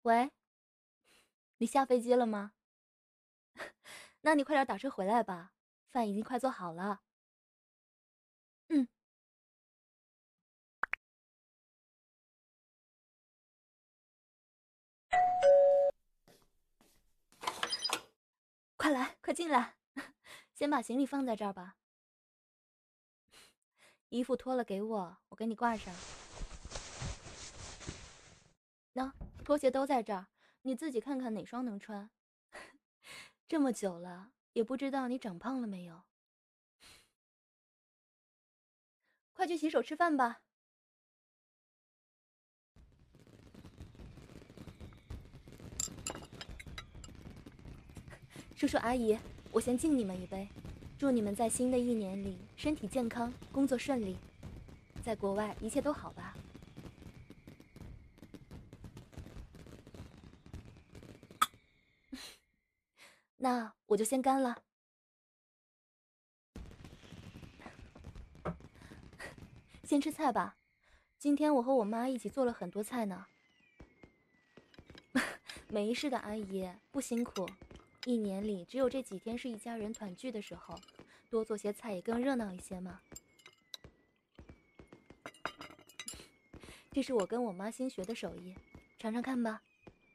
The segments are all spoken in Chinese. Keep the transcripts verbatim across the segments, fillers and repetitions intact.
喂，你下飞机了吗？那你快点打车回来吧，饭已经快做好了。嗯，快来，快进来，先把行李放在这儿吧。衣服脱了给我，我给你挂上。喏，拖鞋都在这儿，你自己看看哪双能穿。这么久了，也不知道你长胖了没有。快去洗手吃饭吧。叔叔阿姨，我先敬你们一杯，祝你们在新的一年里身体健康，工作顺利，在国外一切都好吧。那我就先干了。先吃菜吧，今天我和我妈一起做了很多菜呢。没事的，阿姨，不辛苦。一年里只有这几天是一家人团聚的时候，多做些菜也更热闹一些嘛。这是我跟我妈新学的手艺，尝尝看吧。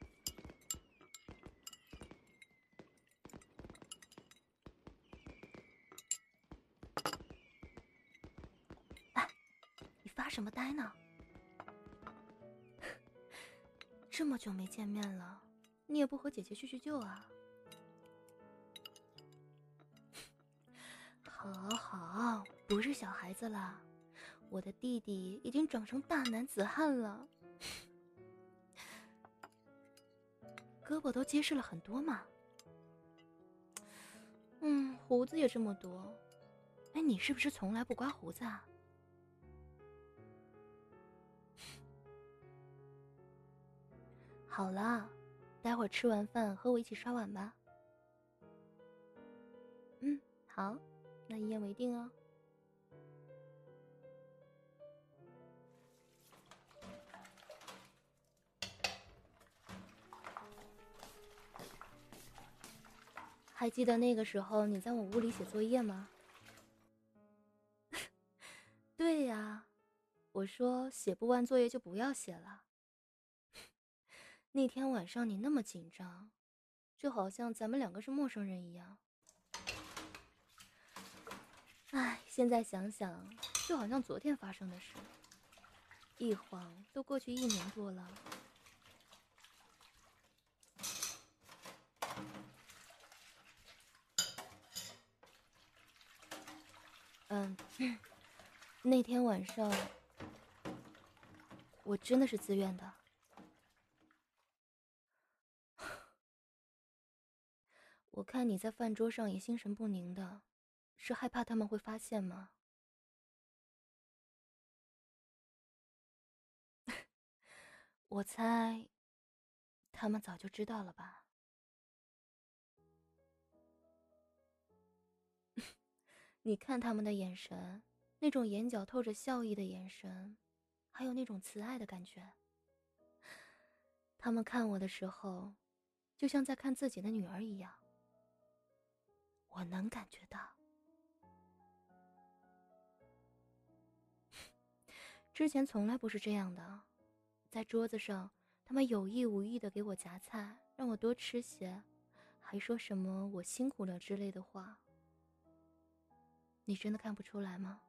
哎，你发什么呆呢？这么久没见面了，你也不和姐姐叙叙旧啊？好好，不是小孩子了，我的弟弟已经长成大男子汉了，胳膊都结实了很多嘛。嗯，胡子也这么多。哎，你是不是从来不刮胡子啊？好了，待会儿吃完饭和我一起刷碗吧。嗯，好，那一言为定哦。还记得那个时候你在我屋里写作业吗？对呀，我说写不完作业就不要写了。那天晚上你那么紧张，就好像咱们两个是陌生人一样。唉，现在想想，就好像昨天发生的事，一晃都过去一年多了。嗯，那天晚上我真的是自愿的。我看你在饭桌上也心神不宁的，是害怕他们会发现吗？我猜他们早就知道了吧。你看他们的眼神，那种眼角透着笑意的眼神，还有那种慈爱的感觉。他们看我的时候，就像在看自己的女儿一样。我能感觉到。之前从来不是这样的，在桌子上，他们有意无意的给我夹菜，让我多吃些，还说什么我辛苦了之类的话。你真的看不出来吗？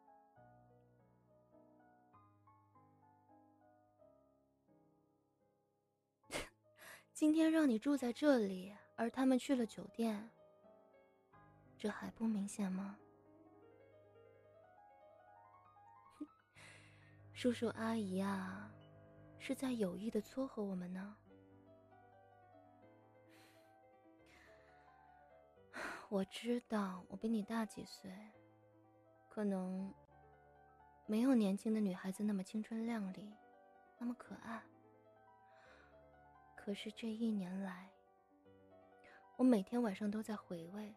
今天让你住在这里，而他们去了酒店，这还不明显吗？叔叔阿姨啊，是在有意的撮合我们呢。我知道我比你大几岁，可能没有年轻的女孩子那么青春靓丽，那么可爱。可是这一年来，我每天晚上都在回味，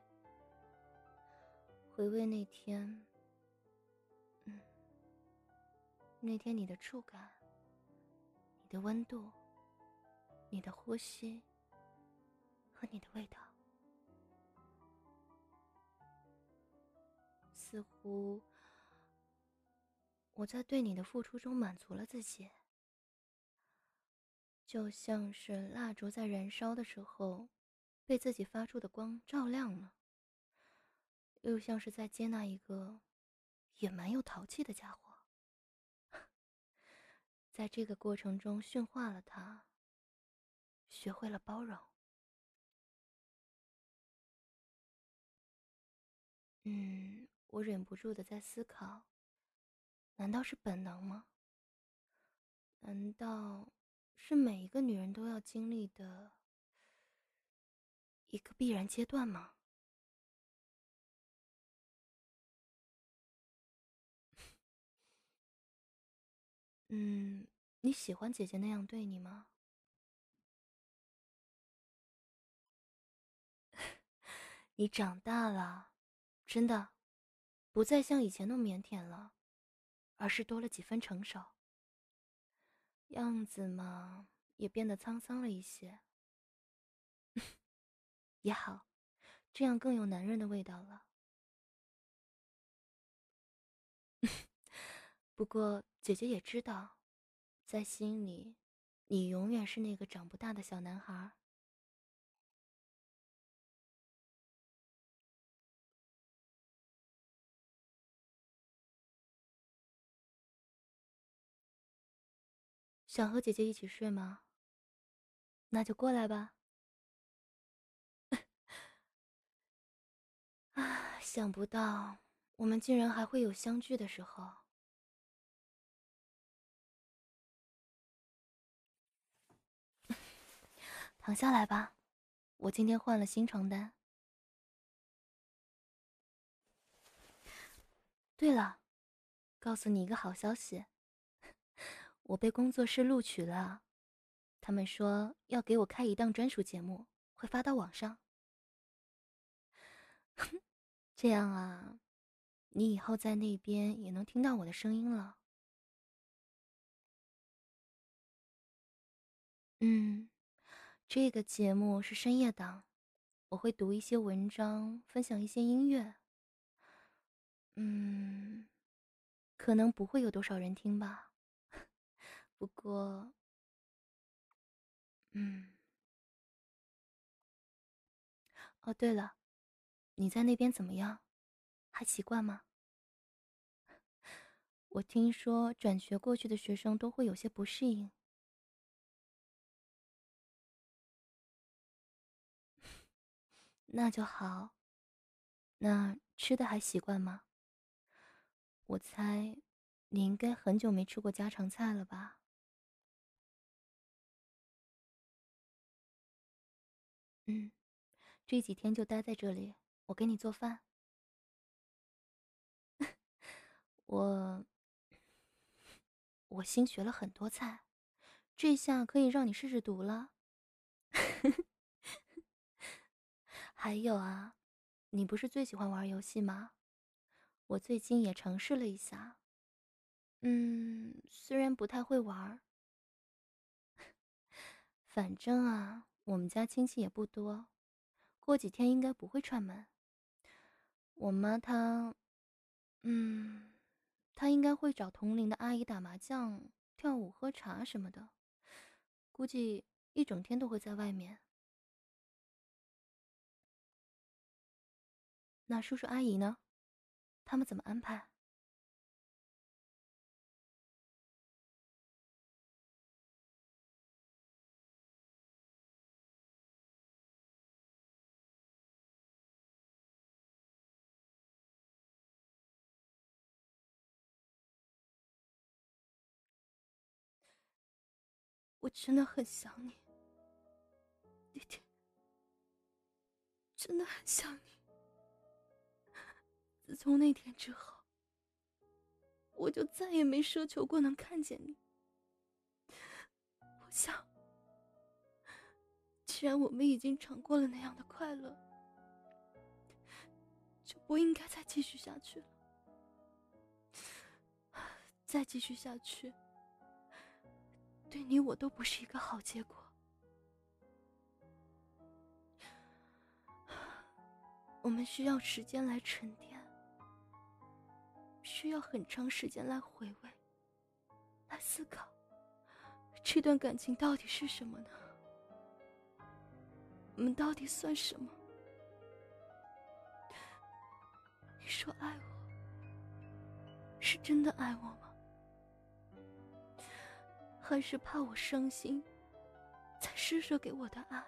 回味那天，嗯，那天你的触感，你的温度， 你的呼吸和你的味道。似乎我在对你的付出中满足了自己，就像是蜡烛在燃烧的时候被自己发出的光照亮了，又像是在接纳一个也蛮有淘气的家伙，在这个过程中驯化了他，学会了包容。嗯，我忍不住的在思考，难道是本能吗？难道是每一个女人都要经历的一个必然阶段吗？嗯，你喜欢姐姐那样对你吗？你长大了，真的，不再像以前那么腼腆了，而是多了几分成熟。样子嘛，也变得沧桑了一些。也好，这样更有男人的味道了。不过姐姐也知道，在心里，你永远是那个长不大的小男孩。想和姐姐一起睡吗？那就过来吧。啊，想不到我们竟然还会有相聚的时候。躺下来吧，我今天换了新床单。对了，告诉你一个好消息，我被工作室录取了，他们说要给我开一档专属节目，会发到网上。这样啊，你以后在那边也能听到我的声音了。嗯，这个节目是深夜档，我会读一些文章，分享一些音乐。嗯，可能不会有多少人听吧。不过，嗯，哦，对了，你在那边怎么样？还习惯吗？我听说转学过去的学生都会有些不适应。那就好。那吃的还习惯吗？我猜，你应该很久没吃过家常菜了吧？嗯，这几天就待在这里，我给你做饭。我我新学了很多菜，这下可以让你试试毒了。还有啊，你不是最喜欢玩游戏吗？我最近也尝试了一下，嗯，虽然不太会玩，反正啊，我们家亲戚也不多，过几天应该不会串门。我妈她，嗯，她应该会找同龄的阿姨打麻将、跳舞、喝茶什么的，估计一整天都会在外面。那叔叔阿姨呢？他们怎么安排？我真的很想你，那天真的很想你。自从那天之后，我就再也没奢求过能看见你。我想，既然我们已经尝过了那样的快乐，就不应该再继续下去了。再继续下去，对你我都不是一个好结果。 我们需要时间来沉淀，需要很长时间来回味，来思考，这段感情到底是什么呢？我们到底算什么？你说爱我，是真的爱我吗？还是怕我伤心，才施舍给我的爱？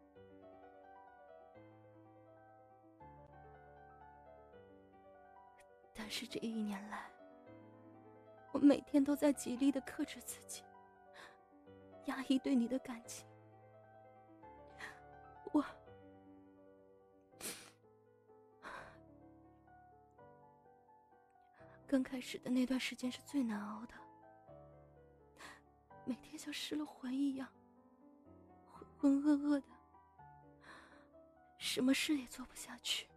但是这一年来，我每天都在极力地克制自己，压抑对你的感情。我刚开始的那段时间是最难熬的，每天像失了魂一样，浑浑噩噩的，什么事也做不下去。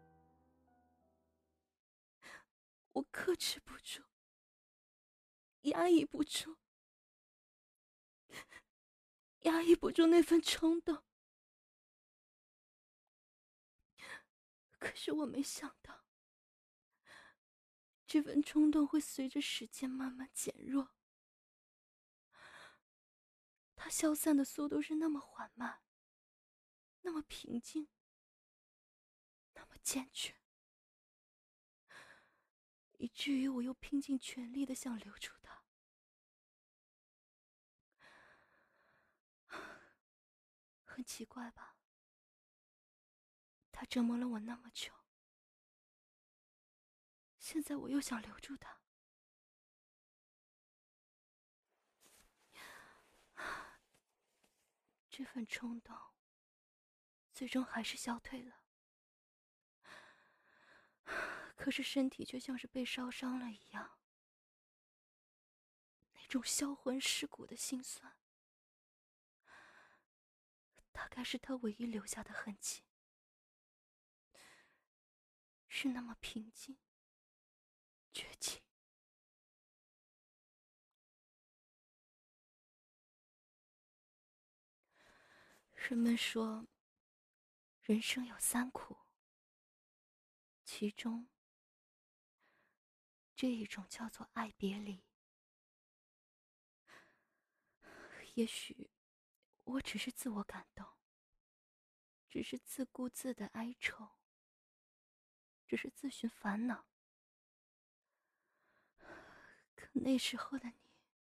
我克制不住，压抑不住，压抑不住那份冲动。可是我没想到，这份冲动会随着时间慢慢减弱，它消散的速度是那么缓慢，那么平静，那么坚决，以至于我又拼尽全力的想留住它。很奇怪吧？他折磨了我那么久，现在我又想留住他。这份冲动最终还是消退了，可是身体却像是被烧伤了一样，那种销魂蚀骨的心酸，大概是他唯一留下的痕迹，是那么平静绝情。人们说人生有三苦，其中这一种叫做爱别离。也许我只是自我感动，只是自顾自的哀愁，只是自寻烦恼。可那时候的你，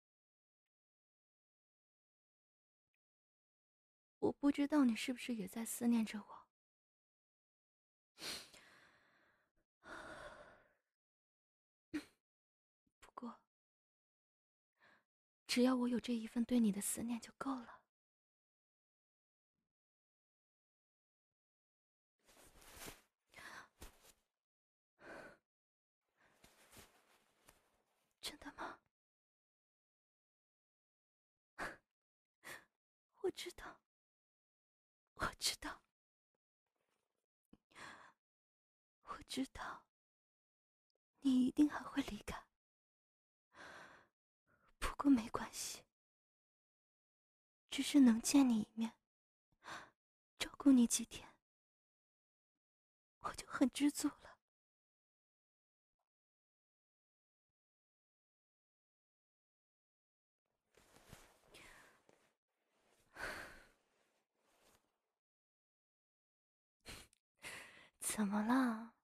我不知道你是不是也在思念着我。不过只要我有这一份对你的思念就够了。真的吗？我知道，我知道，我知道，你一定还会离开。不过没关系，只是能见你一面，照顾你几天，我就很知足了。怎么了？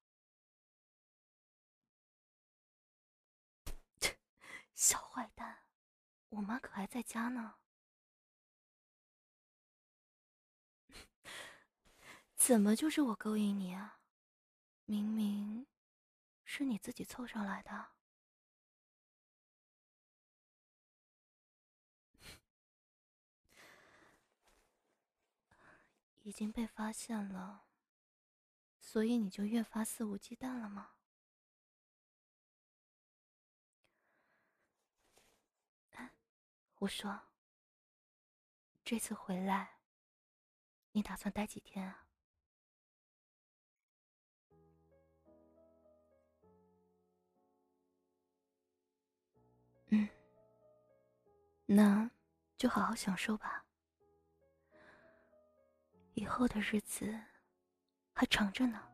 小坏蛋，我妈可还在家呢。怎么就是我勾引你啊？明明是你自己凑上来的。已经被发现了，所以你就越发肆无忌惮了吗？我说，这次回来，你打算待几天啊？嗯，那就好好享受吧。以后的日子还长着呢。